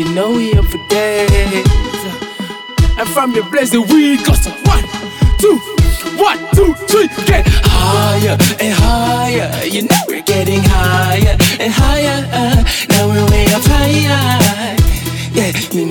You know we up for days. And from your place, the weed goes to 1, 2, 1, 2, 3. Get higher and higher. You know we're getting higher and higher. Now we're way up higher. Yeah, you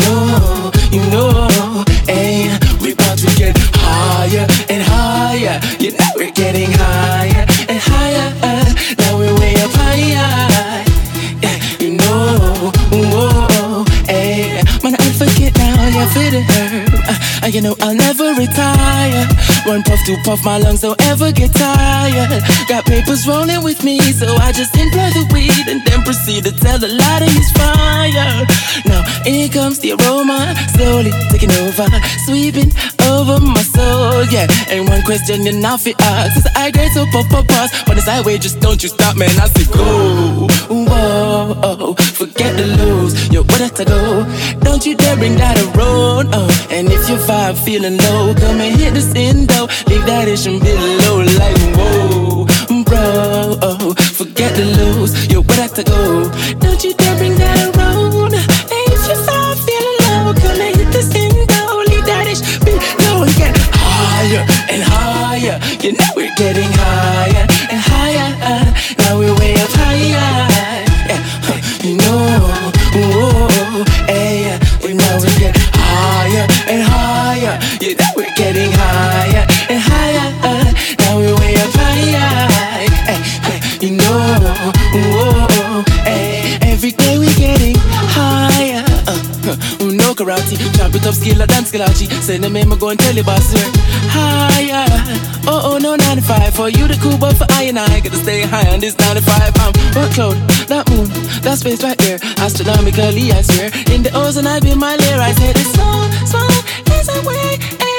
know, hey, we about to get higher and higher. You know we're getting higher and higher. Now we're way up higher. Yeah, you know, whoa, hey, man, I forget now, you feel the herb. You know I'll never retire. One puff, two puff, my lungs don't ever get tired. Got papers rolling with me, so I just employ the weed and then proceed to tell a lie to his fire. Now here comes the aroma, slowly taking over, sweeping over my soul, yeah. And one question you now fit ask is I grade so pop, but as I wait, just don't you stop, man. I say go, whoa, forget the lose, yo, where to go? Don't you dare bring that around, and if your vibe feeling low, come and hit this endo, leave that issue below, like whoa, bro, forget the lose, yo, where to go? Don't you dare bring that around, and if your vibe feeling low, come and hit this endo, leave that issue below, and get higher and higher. You know we're getting higher and higher. Now we're way up higher. Yeah, you know, whoa, hey, we now we get higher and higher. You know we're getting higher and higher. Now we're way up higher. Hey, you know, whoa, hey, every day we're getting higher. No karate, chop it up, skill, dance, skalachi. Send them in, go and tell the boss we're higher. Oh, no 95 for you, the cool, but for I and I gotta stay high on this 95. Workload, that moon, that space right there, astronomically I swear. In the ozone I be my lair, I said it's small, is a way.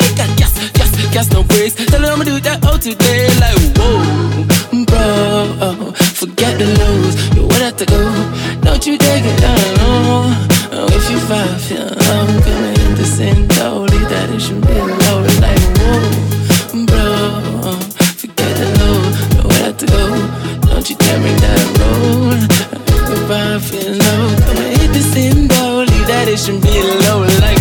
Yes, no breaks. Tell them I'ma do that all today, like whoa, bro, forget the lows, you want have to go. Don't you dare get down. If you vibe, feel I'm coming in the same door, leave that it should be low, like whoa, bro, forget the low, you want have to go. Don't you dare bring that road. If you vibe, feel low, come and hit the same door, leave that it should be low, like